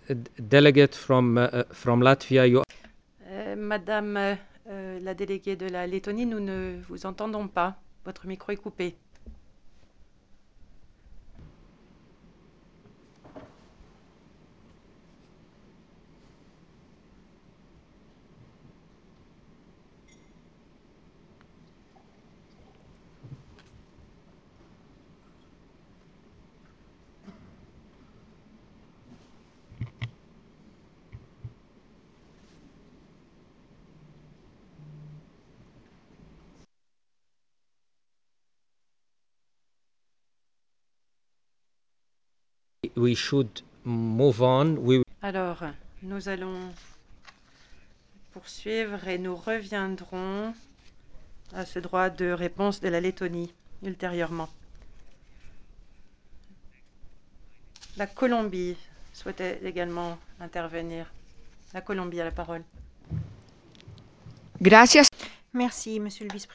delegate from Latvia, Madame la déléguée de la Lettonie, nous ne vous entendons pas. Votre micro est coupé. we should move on. Alors, nous allons poursuivre et nous reviendrons à ce droit de réponse de la Lettonie ultérieurement. La Colombie souhaitait également intervenir. La Colombie a la parole. Gracias. Merci, Monsieur le vice-président.